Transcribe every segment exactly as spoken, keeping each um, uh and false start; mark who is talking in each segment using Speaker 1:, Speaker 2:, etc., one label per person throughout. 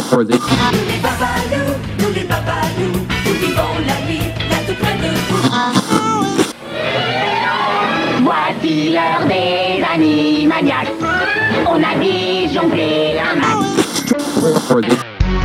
Speaker 1: Nous les babalous, nous les babalous, nous vivons la vie là tout près de vous. Voici l'heure des animaniacs. On a disjonglé un max.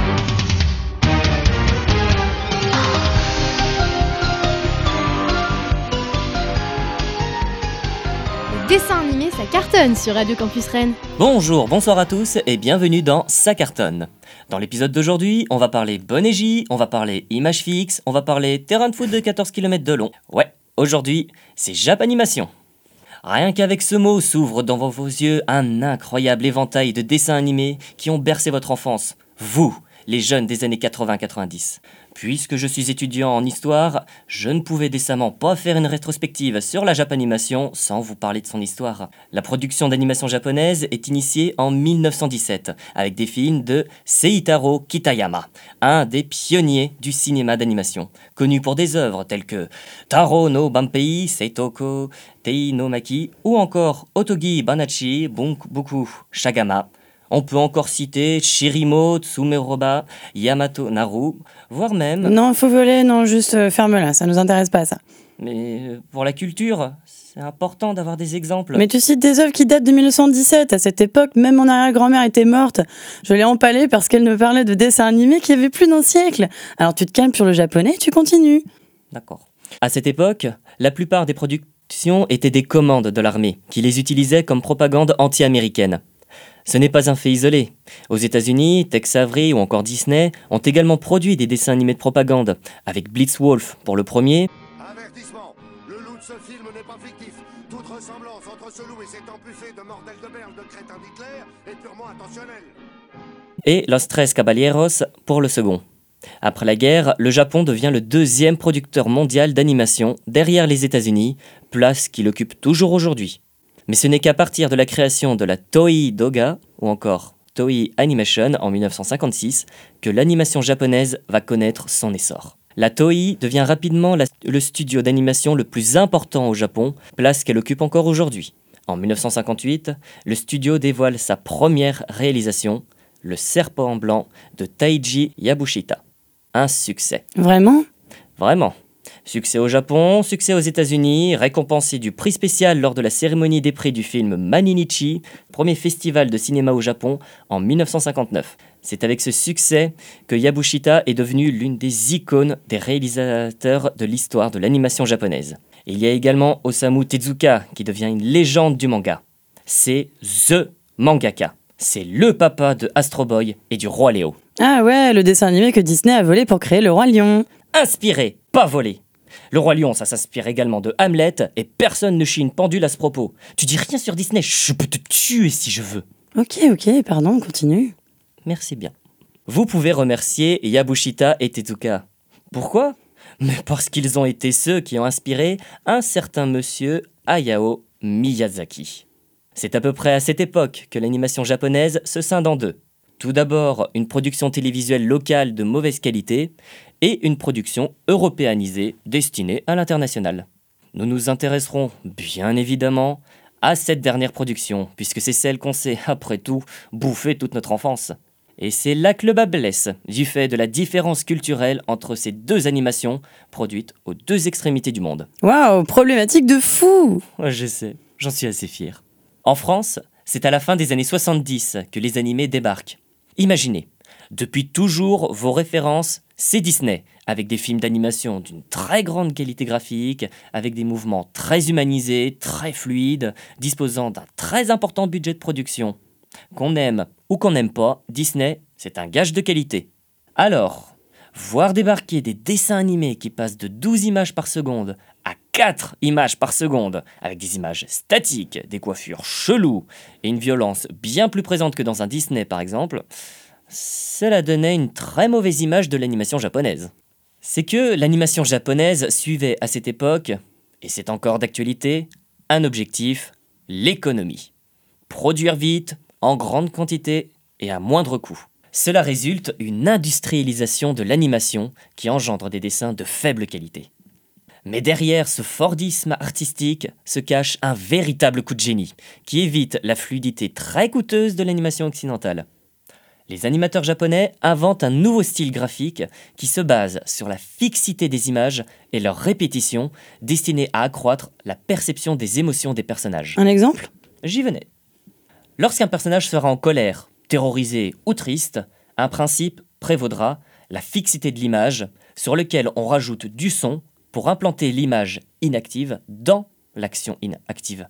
Speaker 2: Dessin animé, ça cartonne sur Radio Campus Rennes.
Speaker 3: Bonjour, bonsoir à tous et bienvenue dans Ça cartonne. Dans l'épisode d'aujourd'hui, on va parler Bonégie, on va parler images fixes, on va parler terrain de foot de quatorze kilomètres de long. Ouais, aujourd'hui, c'est Japanimation. Rien qu'avec ce mot s'ouvre dans vos yeux un incroyable éventail de dessins animés qui ont bercé votre enfance. Vous, les jeunes des années quatre-vingts quatre-vingt-dix. Puisque je suis étudiant en histoire, je ne pouvais décemment pas faire une rétrospective sur la Japanimation sans vous parler de son histoire. La production d'animation japonaise est initiée en mille neuf cent dix-sept avec des films de Seitaro Kitayama, un des pionniers du cinéma d'animation, connu pour des œuvres telles que Taro no Banpei Seitoko Tei no Maki ou encore Otogi Banachi Bunboku Shagama. On peut encore citer Shirimo Tsumeroba, Yamato Naru, voire même...
Speaker 4: Non, faut voler, non, juste euh, ferme-la, ça nous intéresse pas, ça.
Speaker 3: Mais euh, pour la culture, c'est important d'avoir des exemples.
Speaker 4: Mais tu cites des œuvres qui datent de mille neuf cent dix-sept. À cette époque, même mon arrière-grand-mère était morte. Je l'ai empalée parce qu'elle me parlait de dessins animés qui avaient plus d'un siècle. Alors tu te calmes sur le japonais, tu continues.
Speaker 3: D'accord. À cette époque, la plupart des productions étaient des commandes de l'armée, qui les utilisait comme propagande anti-américaine. Ce n'est pas un fait isolé. Aux États-Unis, Tex Avery ou encore Disney ont également produit des dessins animés de propagande, avec Blitzwolf pour le premier.
Speaker 5: Avertissement, le loup de ce film n'est pas fictif. Toute ressemblance entre ce loup et cet empuffé de mortel de berle de crétin d'Hitler est purement intentionnelle.
Speaker 3: Et Los Tres Caballeros pour le second. Après la guerre, le Japon devient le deuxième producteur mondial d'animation derrière les États-Unis, place qu'il occupe toujours aujourd'hui. Mais ce n'est qu'à partir de la création de la Toei Doga, ou encore Toei Animation en mille neuf cent cinquante-six, que l'animation japonaise va connaître son essor. La Toei devient rapidement la, le studio d'animation le plus important au Japon, place qu'elle occupe encore aujourd'hui. En mille neuf cent cinquante-huit, le studio dévoile sa première réalisation, Le Serpent Blanc de Taiji Yabushita. Un succès.
Speaker 4: Vraiment ?
Speaker 3: Vraiment. Succès au Japon, succès aux États-Unis, récompensé du prix spécial lors de la cérémonie des prix du film Maninichi, premier festival de cinéma au Japon en mille neuf cent cinquante-neuf. C'est avec ce succès que Yabushita est devenu l'une des icônes des réalisateurs de l'histoire de l'animation japonaise. Il y a également Osamu Tezuka qui devient une légende du manga. C'est THE mangaka. C'est le papa de Astro Boy et du Roi Léo.
Speaker 4: Ah ouais, le dessin animé que Disney a volé pour créer le Roi Lion.
Speaker 3: Inspiré, pas volé. Le Roi Lion, ça s'inspire également de Hamlet, et personne ne chie une pendule à ce propos. Tu dis rien sur Disney, je peux te tuer si je veux.
Speaker 4: Ok, ok, pardon, continue.
Speaker 3: Merci bien. Vous pouvez remercier Yabushita et Tezuka. Pourquoi ? Mais parce qu'ils ont été ceux qui ont inspiré un certain monsieur Hayao Miyazaki. C'est à peu près à cette époque que l'animation japonaise se scinde en deux. Tout d'abord, une production télévisuelle locale de mauvaise qualité et une production européanisée destinée à l'international. Nous nous intéresserons bien évidemment à cette dernière production, puisque c'est celle qu'on sait, après tout, bouffer toute notre enfance. Et c'est là que le bas blesse, du fait de la différence culturelle entre ces deux animations produites aux deux extrémités du monde.
Speaker 4: Waouh, problématique de fou.
Speaker 3: Ouais, je sais, j'en suis assez fier. En France, c'est à la fin des années soixante-dix que les animés débarquent. Imaginez, depuis toujours, vos références, c'est Disney, avec des films d'animation d'une très grande qualité graphique, avec des mouvements très humanisés, très fluides, disposant d'un très important budget de production. Qu'on aime ou qu'on n'aime pas, Disney, c'est un gage de qualité. Alors, voir débarquer des dessins animés qui passent de douze images par seconde à quatre images par seconde, avec des images statiques, des coiffures cheloues et une violence bien plus présente que dans un Disney par exemple, cela donnait une très mauvaise image de l'animation japonaise. C'est que l'animation japonaise suivait à cette époque, et c'est encore d'actualité, un objectif, l'économie. Produire vite, en grande quantité et à moindre coût. Cela résulte une industrialisation de l'animation qui engendre des dessins de faible qualité. Mais derrière ce fordisme artistique se cache un véritable coup de génie qui évite la fluidité très coûteuse de l'animation occidentale. Les animateurs japonais inventent un nouveau style graphique qui se base sur la fixité des images et leur répétition, destiné à accroître la perception des émotions des personnages.
Speaker 4: Un exemple ?
Speaker 3: J'y venais. Lorsqu'un personnage sera en colère, terrorisé ou triste, un principe prévaudra, la fixité de l'image, sur lequel on rajoute du son pour implanter l'image inactive dans l'action inactive.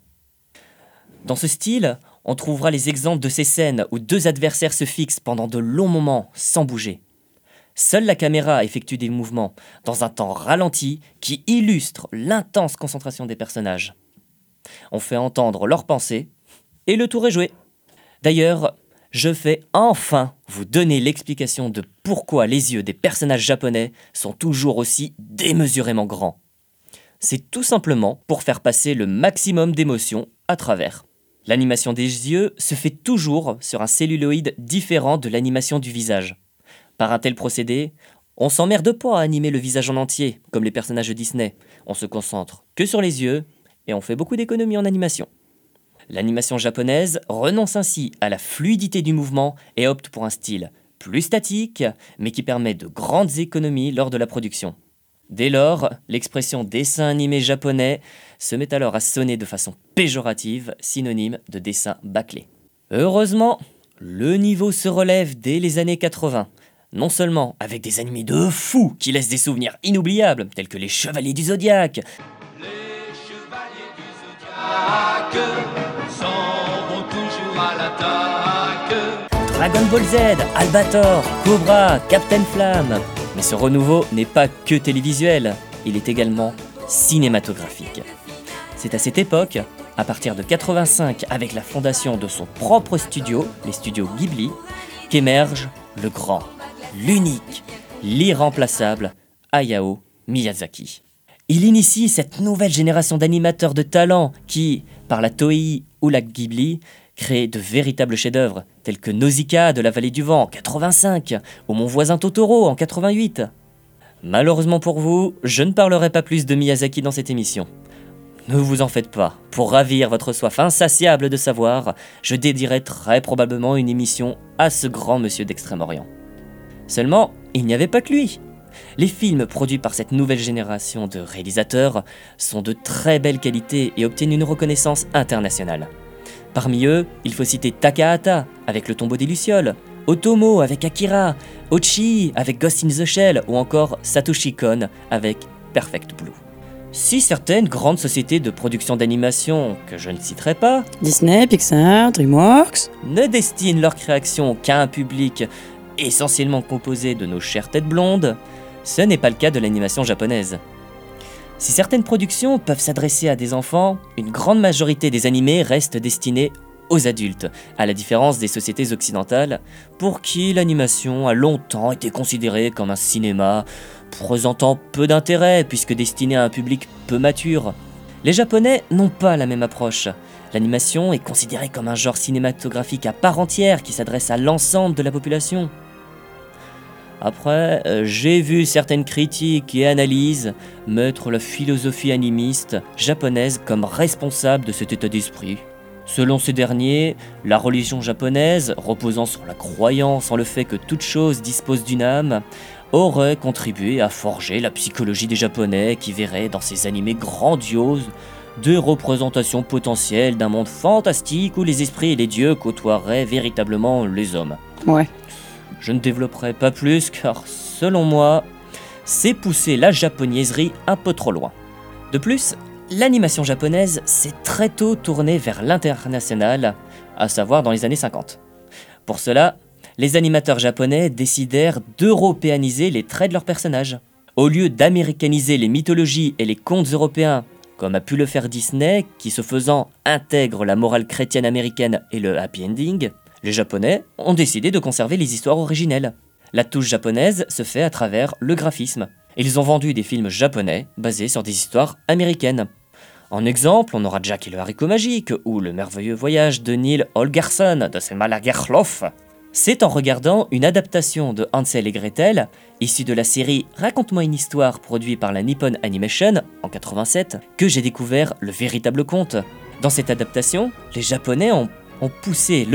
Speaker 3: Dans ce style, on trouvera les exemples de ces scènes où deux adversaires se fixent pendant de longs moments sans bouger. Seule la caméra effectue des mouvements dans un temps ralenti qui illustre l'intense concentration des personnages. On fait entendre leurs pensées et le tour est joué. D'ailleurs, je vais enfin vous donner l'explication de pourquoi les yeux des personnages japonais sont toujours aussi démesurément grands. C'est tout simplement pour faire passer le maximum d'émotions à travers. L'animation des yeux se fait toujours sur un celluloïd différent de l'animation du visage. Par un tel procédé, on s'emmerde pas à animer le visage en entier, comme les personnages de Disney. On se concentre que sur les yeux et on fait beaucoup d'économies en animation. L'animation japonaise renonce ainsi à la fluidité du mouvement et opte pour un style plus statique, mais qui permet de grandes économies lors de la production. Dès lors, l'expression dessin animé japonais se met alors à sonner de façon péjorative, synonyme de dessin bâclé. Heureusement, le niveau se relève dès les années quatre-vingts, non seulement avec des animés de fous qui laissent des souvenirs inoubliables, tels que les Chevaliers du Zodiaque,
Speaker 6: Les chevaliers du Zodiaque s'en vont toujours à l'attaque.
Speaker 3: Dragon Ball Z, Albator, Cobra, Captain Flamme. Mais ce renouveau n'est pas que télévisuel, il est également cinématographique. C'est à cette époque, à partir de quatre-vingt-cinq, avec la fondation de son propre studio, les studios Ghibli, qu'émerge le grand, l'unique, l'irremplaçable Hayao Miyazaki. Il initie cette nouvelle génération d'animateurs de talent qui, par la Toei ou la Ghibli, créent de véritables chefs-d'œuvre, tels que Nausicaa de la Vallée du Vent en quatre-vingt-cinq, ou Mon voisin Totoro en quatre-vingt-huit. Malheureusement pour vous, je ne parlerai pas plus de Miyazaki dans cette émission. Ne vous en faites pas, pour ravir votre soif insatiable de savoir, je dédierai très probablement une émission à ce grand monsieur d'Extrême-Orient. Seulement, il n'y avait pas que lui. Les films produits par cette nouvelle génération de réalisateurs sont de très belle qualité et obtiennent une reconnaissance internationale. Parmi eux, il faut citer Takahata avec Le Tombeau des Lucioles, Otomo avec Akira, Ochi avec Ghost in the Shell ou encore Satoshi Kon avec Perfect Blue. Si certaines grandes sociétés de production d'animation, que je ne citerai pas,
Speaker 4: Disney, Pixar, DreamWorks,
Speaker 3: ne destinent leur création qu'à un public essentiellement composé de nos chères têtes blondes, ce n'est pas le cas de l'animation japonaise. Si certaines productions peuvent s'adresser à des enfants, une grande majorité des animés restent destinés aux adultes, à la différence des sociétés occidentales, pour qui l'animation a longtemps été considérée comme un cinéma présentant peu d'intérêt puisque destiné à un public peu mature. Les Japonais n'ont pas la même approche. L'animation est considérée comme un genre cinématographique à part entière qui s'adresse à l'ensemble de la population. Après, euh, j'ai vu certaines critiques et analyses mettre la philosophie animiste japonaise comme responsable de cet état d'esprit. Selon ces derniers, la religion japonaise, reposant sur la croyance en le fait que toute chose dispose d'une âme, aurait contribué à forger la psychologie des Japonais qui verraient dans ces animés grandioses des représentations potentielles d'un monde fantastique où les esprits et les dieux côtoieraient véritablement les hommes.
Speaker 4: ouais.
Speaker 3: Je ne développerai pas plus car, selon moi, c'est pousser la japonaiserie un peu trop loin. De plus, l'animation japonaise s'est très tôt tournée vers l'international, à savoir dans les années cinquante. Pour cela, les animateurs japonais décidèrent d'européaniser les traits de leurs personnages. Au lieu d'américaniser les mythologies et les contes européens, comme a pu le faire Disney, qui se faisant intègre la morale chrétienne américaine et le happy ending, les Japonais ont décidé de conserver les histoires originelles. La touche japonaise se fait à travers le graphisme. Ils ont vendu des films japonais basés sur des histoires américaines. En exemple, on aura Jack et le haricot magique ou Le merveilleux voyage de Neil Holgersson de Selma Lagerlöf. C'est en regardant une adaptation de Hansel et Gretel, issue de la série Raconte-moi une histoire produite par la Nippon Animation en quatre-vingt-sept, que j'ai découvert le véritable conte. Dans cette adaptation, les Japonais ont, ont poussé l'euro-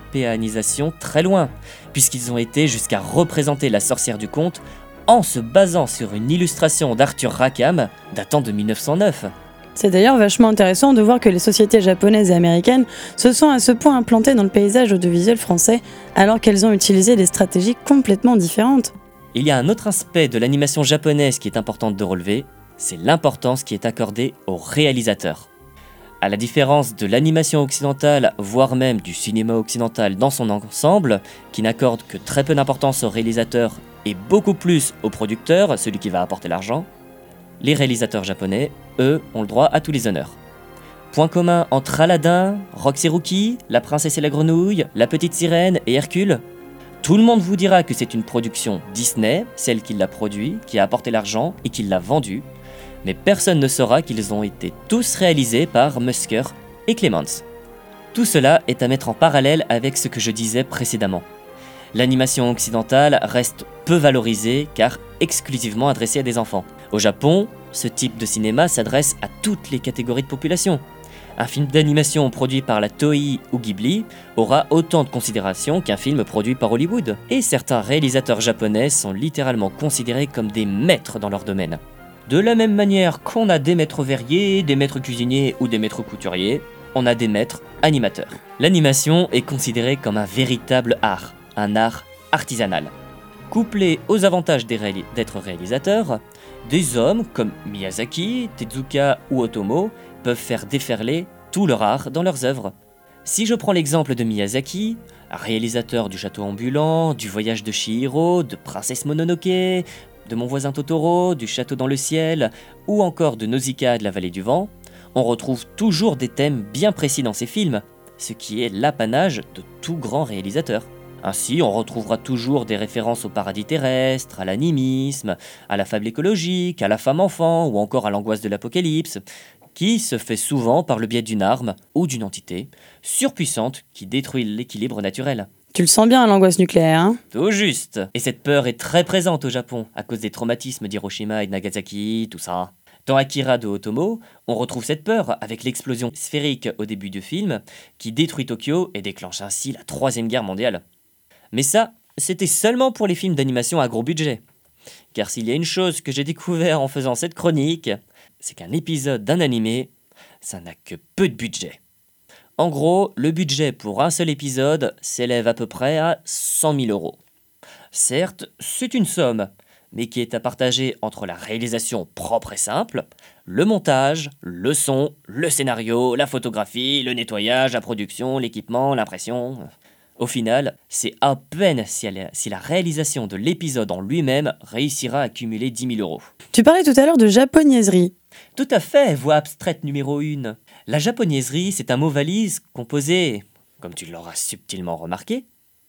Speaker 3: européanisation très loin, puisqu'ils ont été jusqu'à représenter la sorcière du conte en se basant sur une illustration d'Arthur Rackham datant de mille neuf cent neuf.
Speaker 4: C'est d'ailleurs vachement intéressant de voir que les sociétés japonaises et américaines se sont à ce point implantées dans le paysage audiovisuel français, alors qu'elles ont utilisé des stratégies complètement différentes.
Speaker 3: Il y a un autre aspect de l'animation japonaise qui est important de relever, c'est l'importance qui est accordée aux réalisateurs. À la différence de l'animation occidentale, voire même du cinéma occidental dans son ensemble, qui n'accorde que très peu d'importance aux réalisateurs et beaucoup plus au producteur, celui qui va apporter l'argent, les réalisateurs japonais, eux, ont le droit à tous les honneurs. Point commun entre Aladdin, Rox et Rookie, La Princesse et la Grenouille, La Petite Sirène et Hercule. Tout le monde vous dira que c'est une production Disney, celle qui l'a produit, qui a apporté l'argent et qui l'a vendu, mais personne ne saura qu'ils ont été tous réalisés par Musker et Clements. Tout cela est à mettre en parallèle avec ce que je disais précédemment. L'animation occidentale reste peu valorisée car exclusivement adressée à des enfants. Au Japon, ce type de cinéma s'adresse à toutes les catégories de population. Un film d'animation produit par la Toei ou Ghibli aura autant de considération qu'un film produit par Hollywood. Et certains réalisateurs japonais sont littéralement considérés comme des maîtres dans leur domaine. De la même manière qu'on a des maîtres verriers, des maîtres cuisiniers ou des maîtres couturiers, on a des maîtres animateurs. L'animation est considérée comme un véritable art, un art artisanal. Couplé aux avantages des réali- d'être réalisateur, des hommes comme Miyazaki, Tezuka ou Otomo peuvent faire déferler tout leur art dans leurs œuvres. Si je prends l'exemple de Miyazaki, réalisateur du Château ambulant, du Voyage de Chihiro, de Princesse Mononoke, de Mon voisin Totoro, du Château dans le ciel, ou encore de Nausicaa de la vallée du vent, on retrouve toujours des thèmes bien précis dans ses films, ce qui est l'apanage de tout grand réalisateur. Ainsi, on retrouvera toujours des références au paradis terrestre, à l'animisme, à la fable écologique, à la femme-enfant ou encore à l'angoisse de l'apocalypse, qui se fait souvent par le biais d'une arme ou d'une entité surpuissante qui détruit l'équilibre naturel.
Speaker 4: Tu le sens bien, l'angoisse nucléaire, hein ?
Speaker 3: Tout juste. Et cette peur est très présente au Japon, à cause des traumatismes d'Hiroshima et de Nagasaki, tout ça. Dans Akira de Otomo, on retrouve cette peur avec l'explosion sphérique au début du film, qui détruit Tokyo et déclenche ainsi la troisième guerre mondiale. Mais ça, c'était seulement pour les films d'animation à gros budget. Car s'il y a une chose que j'ai découvert en faisant cette chronique, c'est qu'un épisode d'un animé, ça n'a que peu de budget. En gros, le budget pour un seul épisode s'élève à peu près à cent mille euros. Certes, c'est une somme, mais qui est à partager entre la réalisation propre et simple, le montage, le son, le scénario, la photographie, le nettoyage, la production, l'équipement, l'impression. Au final, c'est à peine si, elle, si la réalisation de l'épisode en lui-même réussira à cumuler dix mille euros.
Speaker 4: Tu parlais tout à l'heure de japonaiserie.
Speaker 3: Tout à fait, voix abstraite numéro une. La japonaiserie, c'est un mot valise composé, comme tu l'auras subtilement remarqué,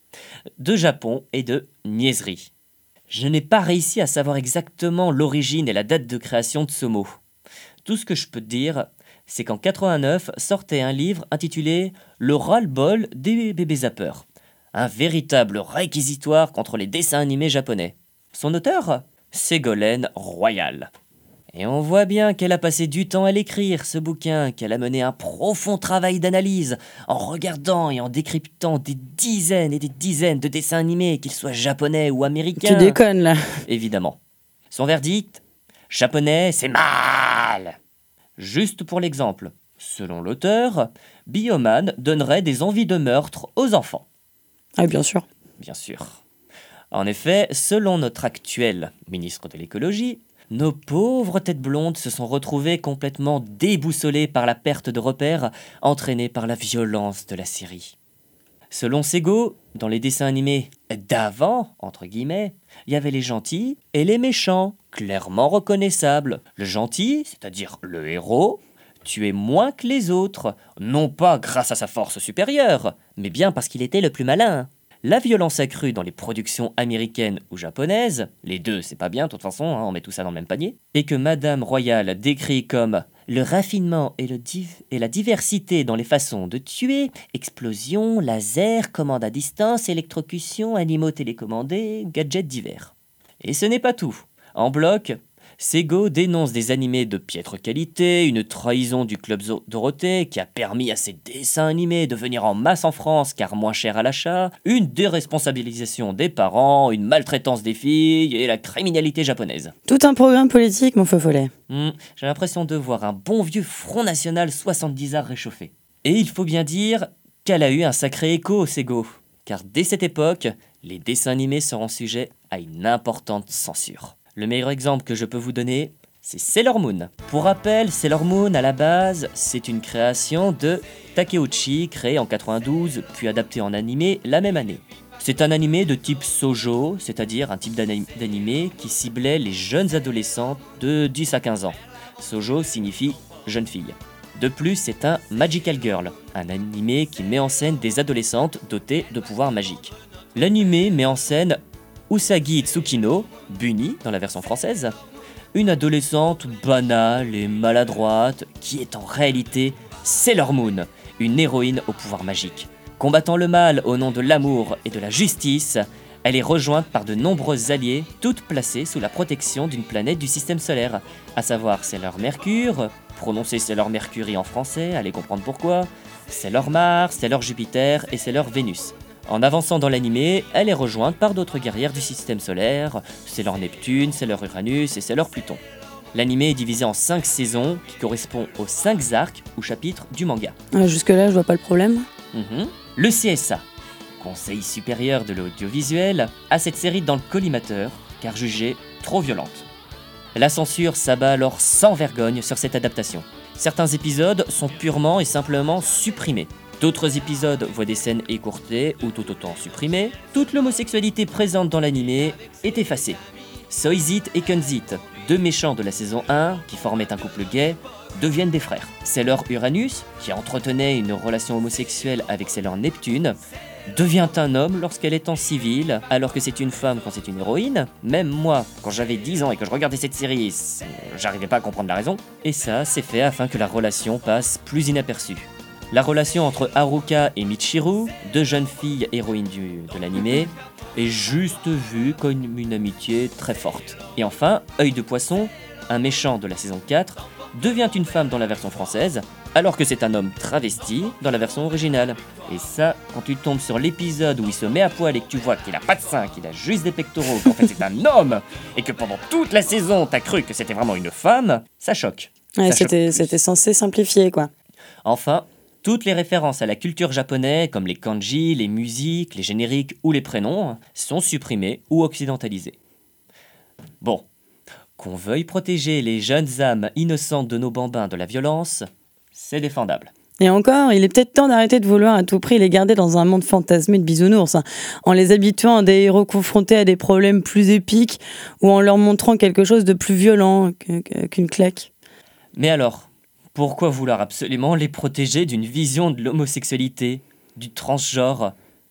Speaker 3: de Japon et de niaiserie. Je n'ai pas réussi à savoir exactement l'origine et la date de création de ce mot. Tout ce que je peux te dire, c'est qu'en quatre-vingt-neuf sortait un livre intitulé « Le ras-le-bol des bébés zappeurs », un véritable réquisitoire contre les dessins animés japonais. Son auteur ? Ségolène Royal. Et on voit bien qu'elle a passé du temps à l'écrire, ce bouquin, qu'elle a mené un profond travail d'analyse, en regardant et en décryptant des dizaines et des dizaines de dessins animés, qu'ils soient japonais ou américains.
Speaker 4: Tu déconnes, là.
Speaker 3: Évidemment. Son verdict ? Japonais, c'est mal. Juste pour l'exemple, selon l'auteur, Bioman donnerait des envies de meurtre aux enfants.
Speaker 4: Ah, bien sûr.
Speaker 3: Bien sûr. En effet, selon notre actuel ministre de l'écologie, nos pauvres têtes blondes se sont retrouvées complètement déboussolées par la perte de repères entraînée par la violence de la série. Selon Sego, dans les dessins animés d'avant, entre guillemets, il y avait les gentils et les méchants, clairement reconnaissables. Le gentil, c'est-à-dire le héros, tuait moins que les autres, non pas grâce à sa force supérieure, mais bien parce qu'il était le plus malin. La violence accrue dans les productions américaines ou japonaises, les deux c'est pas bien de toute façon, hein, on met tout ça dans le même panier, et que Madame Royale décrit comme le raffinement et, le div- et la diversité dans les façons de tuer, explosions, laser, commande à distance, électrocution, animaux télécommandés, gadgets divers. Et ce n'est pas tout. En bloc, Sego dénonce des animés de piètre qualité, une trahison du Club Zo- Dorothée qui a permis à ces dessins animés de venir en masse en France car moins cher à l'achat, une déresponsabilisation des parents, une maltraitance des filles et la criminalité japonaise.
Speaker 4: Tout un programme politique, mon feu follet.
Speaker 3: Hmm, j'ai l'impression de voir un bon vieux Front National soixante-dix arts réchauffé. Et il faut bien dire qu'elle a eu un sacré écho, Sego, car dès cette époque, les dessins animés seront sujets à une importante censure. Le meilleur exemple que je peux vous donner, c'est Sailor Moon. Pour rappel, Sailor Moon, à la base, c'est une création de Takeuchi, créé en quatre-vingt-douze, puis adapté en animé la même année. C'est un animé de type shoujo, c'est-à-dire un type d'ani- d'animé qui ciblait les jeunes adolescentes de dix à quinze ans. Shoujo signifie jeune fille. De plus, c'est un Magical Girl, un animé qui met en scène des adolescentes dotées de pouvoirs magiques. L'animé met en scène Usagi Tsukino, Bunny dans la version française, une adolescente banale et maladroite qui est en réalité Sailor Moon, une héroïne au pouvoir magique. Combattant le mal au nom de l'amour et de la justice, elle est rejointe par de nombreux alliés, toutes placées sous la protection d'une planète du système solaire, à savoir Sailor Mercure, prononcé Sailor Mercury en français, allez comprendre pourquoi, Sailor Mars, Sailor Jupiter et Sailor Vénus. En avançant dans l'animé, elle est rejointe par d'autres guerrières du système solaire, Sailor Neptune, Sailor Uranus et Sailor Pluton. L'animé est divisé en cinq saisons qui correspondent aux cinq arcs ou chapitres du manga.
Speaker 4: Ah, jusque-là, je vois pas le problème.
Speaker 3: Mhm. Le C S A, Conseil supérieur de l'audiovisuel, a cette série dans le collimateur car jugée trop violente. La censure s'abat alors sans vergogne sur cette adaptation. Certains épisodes sont purement et simplement supprimés. D'autres épisodes voient des scènes écourtées ou tout autant supprimées. Toute l'homosexualité présente dans l'animé est effacée. Soizit et Kunzit, deux méchants de la saison un qui formaient un couple gay, deviennent des frères. Sailor Uranus, qui entretenait une relation homosexuelle avec Sailor Neptune, devient un homme lorsqu'elle est en civil, alors que c'est une femme quand c'est une héroïne. Même moi, quand j'avais dix ans et que je regardais cette série, j'arrivais pas à comprendre la raison. Et ça, c'est fait afin que la relation passe plus inaperçue. La relation entre Haruka et Michiru, deux jeunes filles héroïnes du, de l'animé, est juste vue comme une amitié très forte. Et enfin, Œil de Poisson, un méchant de la saison quatre, devient une femme dans la version française, alors que c'est un homme travesti dans la version originale. Et ça, quand tu tombes sur l'épisode où il se met à poil et que tu vois qu'il a pas de seins, qu'il a juste des pectoraux, qu'en fait c'est un homme, et que pendant toute la saison t'as cru que c'était vraiment une femme, ça choque.
Speaker 4: Ouais,
Speaker 3: Ça choque
Speaker 4: c'était,
Speaker 3: plus.
Speaker 4: c'était censé simplifier, quoi.
Speaker 3: Enfin, toutes les références à la culture japonaise, comme les kanji, les musiques, les génériques ou les prénoms, sont supprimées ou occidentalisées. Bon, qu'on veuille protéger les jeunes âmes innocentes de nos bambins de la violence, c'est défendable.
Speaker 4: Et encore, il est peut-être temps d'arrêter de vouloir à tout prix les garder dans un monde fantasmé de bisounours, hein, en les habituant à des héros confrontés à des problèmes plus épiques ou en leur montrant quelque chose de plus violent que- que- qu'une claque.
Speaker 3: Mais alors, pourquoi vouloir absolument les protéger d'une vision de l'homosexualité, du transgenre,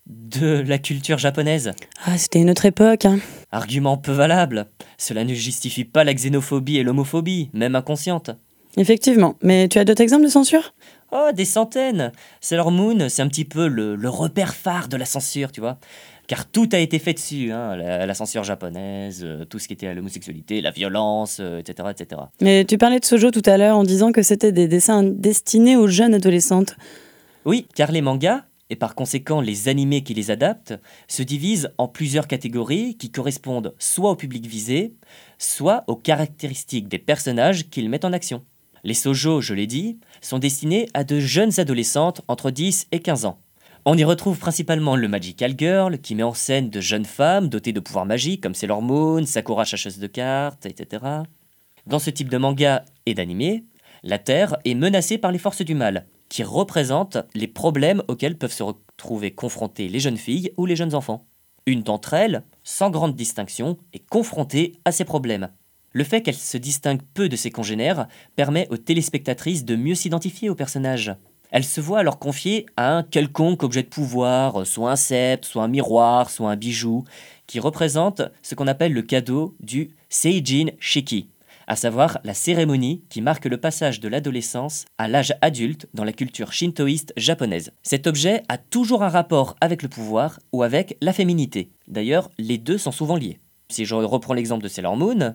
Speaker 3: de la culture japonaise ?
Speaker 4: Ah, c'était une autre époque, hein.
Speaker 3: Argument peu valable. Cela ne justifie pas la xénophobie et l'homophobie, même inconsciente.
Speaker 4: Effectivement. Mais tu as d'autres exemples de censure ?
Speaker 3: Oh, des centaines. Sailor Moon, c'est un petit peu le, le repère phare de la censure, tu vois. Car tout a été fait dessus, hein, la, la censure japonaise, euh, tout ce qui était à l'homosexualité, la violence, euh, et cetera, et cetera.
Speaker 4: Mais tu parlais de Shoujo tout à l'heure en disant que c'était des dessins destinés aux jeunes adolescentes.
Speaker 3: Oui, car les mangas, et par conséquent les animés qui les adaptent, se divisent en plusieurs catégories qui correspondent soit au public visé, soit aux caractéristiques des personnages qu'ils mettent en action. Les shoujo, je l'ai dit, sont destinés à de jeunes adolescentes entre dix et quinze ans. On y retrouve principalement le Magical Girl, qui met en scène de jeunes femmes dotées de pouvoirs magiques comme Sailor Moon, Sakura chasseuse de cartes, et cetera. Dans ce type de manga et d'animé, la Terre est menacée par les forces du mal, qui représentent les problèmes auxquels peuvent se retrouver confrontées les jeunes filles ou les jeunes enfants. Une d'entre elles, sans grande distinction, est confrontée à ces problèmes. Le fait qu'elle se distingue peu de ses congénères permet aux téléspectatrices de mieux s'identifier aux personnages. Elle se voit alors confiée à un quelconque objet de pouvoir, soit un sceptre, soit un miroir, soit un bijou, qui représente ce qu'on appelle le cadeau du Seijin Shiki, à savoir la cérémonie qui marque le passage de l'adolescence à l'âge adulte dans la culture shintoïste japonaise. Cet objet a toujours un rapport avec le pouvoir ou avec la féminité. D'ailleurs, les deux sont souvent liés. Si je reprends l'exemple de Sailor Moon,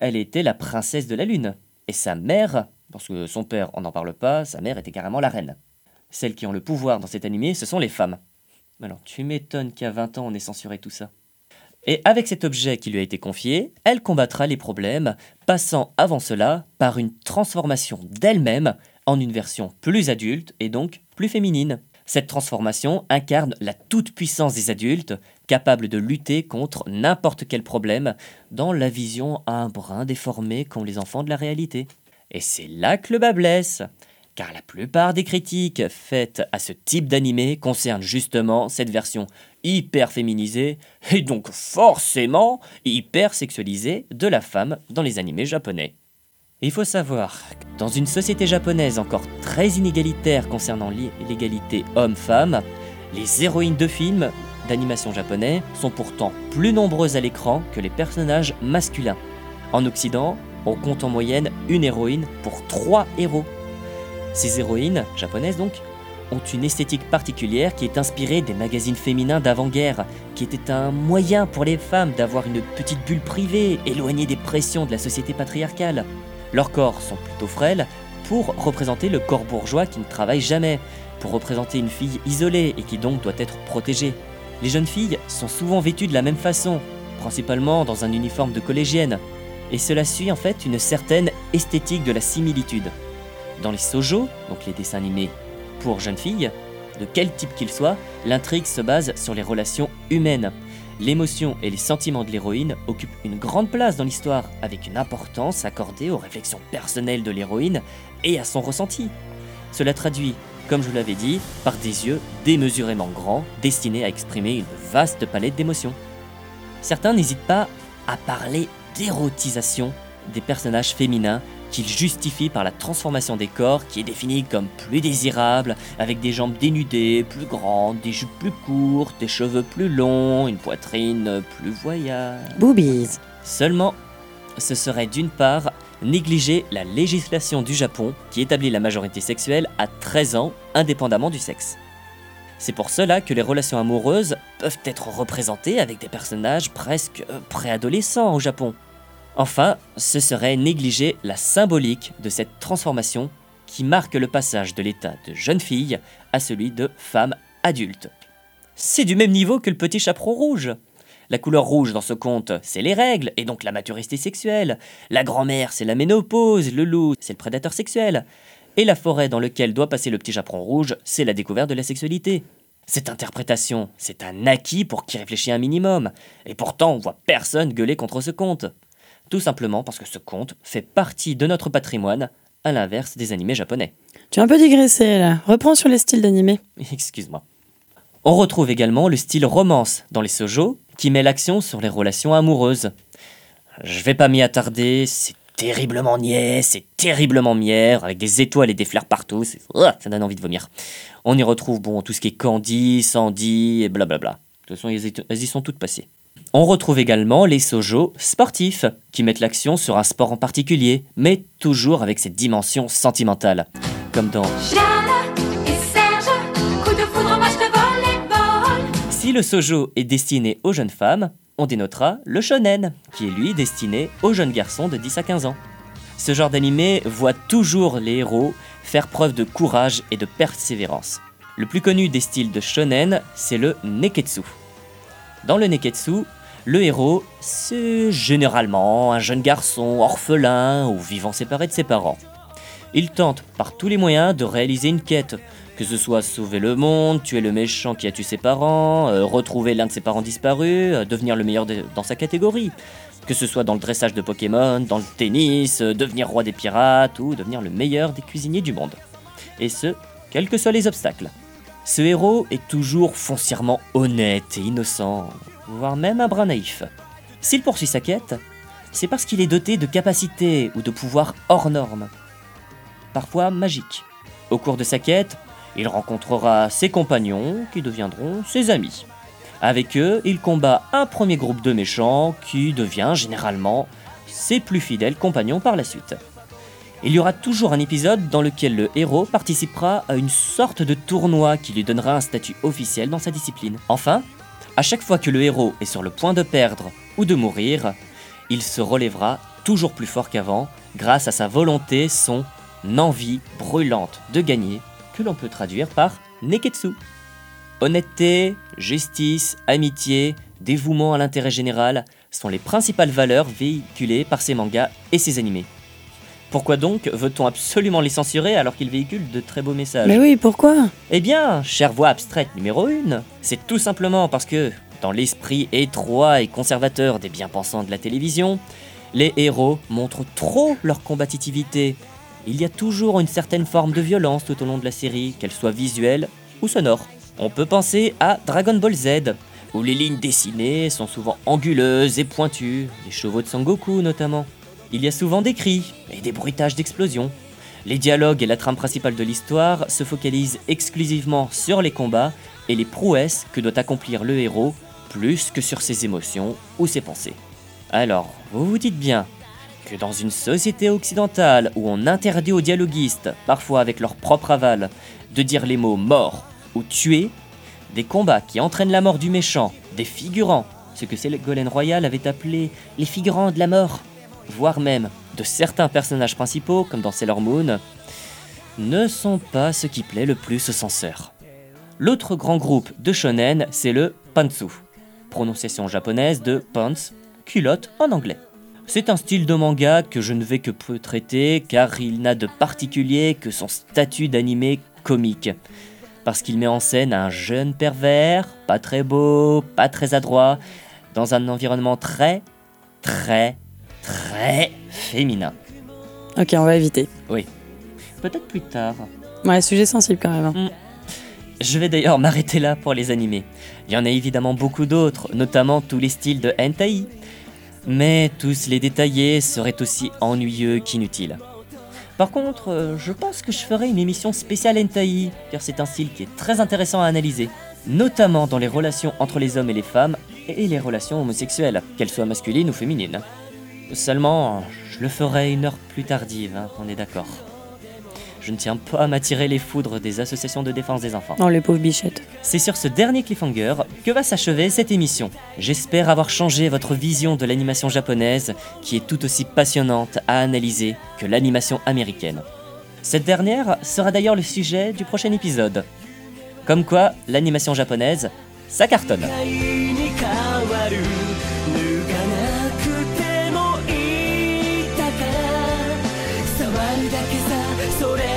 Speaker 3: elle était la princesse de la Lune. Et sa mère, parce que son père, on n'en parle pas, sa mère était carrément la reine. Celles qui ont le pouvoir dans cet animé, ce sont les femmes. Alors, tu m'étonnes qu'à vingt ans, on ait censuré tout ça. Et avec cet objet qui lui a été confié, elle combattra les problèmes, passant avant cela par une transformation d'elle-même en une version plus adulte et donc plus féminine. Cette transformation incarne la toute-puissance des adultes, capables de lutter contre n'importe quel problème, dans la vision un brin déformée qu'ont les enfants de la réalité. Et c'est là que le bas blesse, car la plupart des critiques faites à ce type d'animé concernent justement cette version hyper féminisée, et donc forcément hyper sexualisée de la femme dans les animés japonais. Il faut savoir que dans une société japonaise encore très inégalitaire concernant l'égalité homme-femme, les héroïnes de films d'animation japonais sont pourtant plus nombreuses à l'écran que les personnages masculins. En Occident, on compte en moyenne une héroïne pour trois héros. Ces héroïnes, japonaises donc, ont une esthétique particulière qui est inspirée des magazines féminins d'avant-guerre, qui était un moyen pour les femmes d'avoir une petite bulle privée, éloignée des pressions de la société patriarcale. Leurs corps sont plutôt frêles pour représenter le corps bourgeois qui ne travaille jamais, pour représenter une fille isolée et qui donc doit être protégée. Les jeunes filles sont souvent vêtues de la même façon, principalement dans un uniforme de collégienne, et cela suit en fait une certaine esthétique de la similitude. Dans les shoujo, donc les dessins animés pour jeunes filles, de quel type qu'ils soient, l'intrigue se base sur les relations humaines. L'émotion et les sentiments de l'héroïne occupent une grande place dans l'histoire, avec une importance accordée aux réflexions personnelles de l'héroïne et à son ressenti. Cela traduit, comme je vous l'avais dit, par des yeux démesurément grands, destinés à exprimer une vaste palette d'émotions. Certains n'hésitent pas à parler d'érotisation des personnages féminins qu'ils justifient par la transformation des corps qui est définie comme plus désirable, avec des jambes dénudées, plus grandes, des jupes plus courtes, des cheveux plus longs, une poitrine plus voyage.
Speaker 4: Boobies.
Speaker 3: Seulement, ce serait d'une part négliger la législation du Japon qui établit la majorité sexuelle à treize ans, indépendamment du sexe. C'est pour cela que les relations amoureuses peuvent être représentées avec des personnages presque préadolescents au Japon. Enfin, ce serait négliger la symbolique de cette transformation qui marque le passage de l'état de jeune fille à celui de femme adulte. C'est du même niveau que le petit chaperon rouge. La couleur rouge dans ce conte, c'est les règles, et donc la maturité sexuelle. La grand-mère, c'est la ménopause, le loup, c'est le prédateur sexuel. Et la forêt dans laquelle doit passer le petit chaperon rouge, c'est la découverte de la sexualité. Cette interprétation, c'est un acquis pour qui réfléchit un minimum, et pourtant on voit personne gueuler contre ce conte. Tout simplement parce que ce conte fait partie de notre patrimoine, à l'inverse des animés japonais.
Speaker 4: Tu as un peu digressé là, reprends sur les styles d'animé.
Speaker 3: Excuse-moi. On retrouve également le style romance dans les shoujo, qui met l'accent sur les relations amoureuses. Je vais pas m'y attarder, c'est terriblement niais, c'est terriblement mière, avec des étoiles et des fleurs partout, c'est... ça donne envie de vomir. On y retrouve bon tout ce qui est Candy, Sandy et blablabla. De toute façon, elles y sont toutes passées. On retrouve également les shoujo sportifs, qui mettent l'accent sur un sport en particulier, mais toujours avec cette dimension sentimentale. Comme dans
Speaker 1: Jeanne et Serge, coup de foudre, match de volleyball.
Speaker 3: Si le shoujo est destiné aux jeunes femmes, on dénotera le shonen, qui est lui destiné aux jeunes garçons de dix à quinze ans. Ce genre d'animé voit toujours les héros faire preuve de courage et de persévérance. Le plus connu des styles de shonen, c'est le neketsu. Dans le neketsu, le héros, c'est généralement un jeune garçon orphelin ou vivant séparé de ses parents. Il tente par tous les moyens de réaliser une quête, que ce soit sauver le monde, tuer le méchant qui a tué ses parents, euh, retrouver l'un de ses parents disparus, euh, devenir le meilleur de, dans sa catégorie. Que ce soit dans le dressage de Pokémon, dans le tennis, euh, devenir roi des pirates ou devenir le meilleur des cuisiniers du monde. Et ce, quels que soient les obstacles. Ce héros est toujours foncièrement honnête et innocent, voire même un brin naïf. S'il poursuit sa quête, c'est parce qu'il est doté de capacités ou de pouvoirs hors normes, parfois magiques. Au cours de sa quête, il rencontrera ses compagnons qui deviendront ses amis. Avec eux, il combat un premier groupe de méchants qui devient généralement ses plus fidèles compagnons par la suite. Il y aura toujours un épisode dans lequel le héros participera à une sorte de tournoi qui lui donnera un statut officiel dans sa discipline. Enfin, à chaque fois que le héros est sur le point de perdre ou de mourir, il se relèvera toujours plus fort qu'avant, grâce à sa volonté, son envie brûlante de gagner, que l'on peut traduire par Neketsu. Honnêteté, justice, amitié, dévouement à l'intérêt général sont les principales valeurs véhiculées par ces mangas et ces animés. Pourquoi donc veut-on absolument les censurer alors qu'ils véhiculent de très beaux messages ?
Speaker 4: Mais oui, pourquoi ?
Speaker 3: Eh bien, chère voix abstraite numéro une, c'est tout simplement parce que, dans l'esprit étroit et conservateur des bien-pensants de la télévision, les héros montrent trop leur combativité. Il y a toujours une certaine forme de violence tout au long de la série, qu'elle soit visuelle ou sonore. On peut penser à Dragon Ball Z, où les lignes dessinées sont souvent anguleuses et pointues, les chevaux de Sangoku notamment. Il y a souvent des cris et des bruitages d'explosions. Les dialogues et la trame principale de l'histoire se focalisent exclusivement sur les combats et les prouesses que doit accomplir le héros, plus que sur ses émotions ou ses pensées. Alors, vous vous dites bien que dans une société occidentale où on interdit aux dialoguistes, parfois avec leur propre aval, de dire les mots « mort » ou « tuer », des combats qui entraînent la mort du méchant, des figurants, ce que Ségolène Royal avait appelé « les figurants de la mort », voire même de certains personnages principaux, comme dans Sailor Moon, ne sont pas ce qui plaît le plus aux censeurs. L'autre grand groupe de shonen, c'est le pantsu, prononciation japonaise de pants, culotte en anglais. C'est un style de manga que je ne vais que peu traiter, car il n'a de particulier que son statut d'animé comique. Parce qu'il met en scène un jeune pervers, pas très beau, pas très adroit, dans un environnement très, très, très féminin.
Speaker 4: Ok, on va éviter.
Speaker 3: Oui. Peut-être plus tard.
Speaker 4: Ouais, sujet sensible quand même. hein.
Speaker 3: Mm. Je vais d'ailleurs m'arrêter là pour les animés. Il y en a évidemment beaucoup d'autres, notamment tous les styles de hentai. Mais tous les détailler seraient aussi ennuyeux qu'inutiles. Par contre, euh, je pense que je ferai une émission spéciale hentai, car c'est un style qui est très intéressant à analyser, notamment dans les relations entre les hommes et les femmes, et les relations homosexuelles, qu'elles soient masculines ou féminines. Seulement, je le ferai une heure plus tardive, hein, on est d'accord. Je ne tiens pas à m'attirer les foudres des associations de défense des enfants.
Speaker 4: Non, les pauvres bichettes.
Speaker 3: C'est sur ce dernier cliffhanger que va s'achever cette émission. J'espère avoir changé votre vision de l'animation japonaise, qui est tout aussi passionnante à analyser que l'animation américaine. Cette dernière sera d'ailleurs le sujet du prochain épisode. Comme quoi, l'animation japonaise, ça cartonne.
Speaker 1: に変わる抜かなくてもいいだから触るだけさそれ